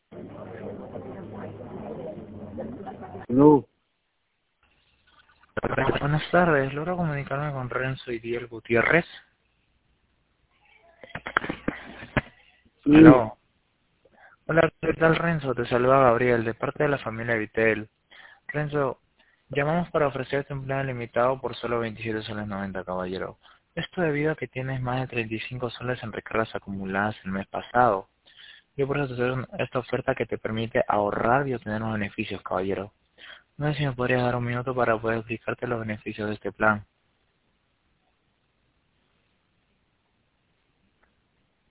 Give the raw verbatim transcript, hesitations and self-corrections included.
No, Buenas tardes, logro comunicarme con Renzo Idiel Gutiérrez. sí, Aló. Hola, ¿qué tal Renzo? Te saluda Gabriel, de parte de la familia Vitel. Renzo, llamamos para ofrecerte un plan limitado por solo veintisiete soles noventa, caballero. Esto debido a que tienes más de treinta y cinco soles en recargas acumuladas el mes pasado. Yo por eso te doy esta oferta que te permite ahorrar y obtener los beneficios, caballero. No sé si me podrías dar un minuto para poder explicarte los beneficios de este plan.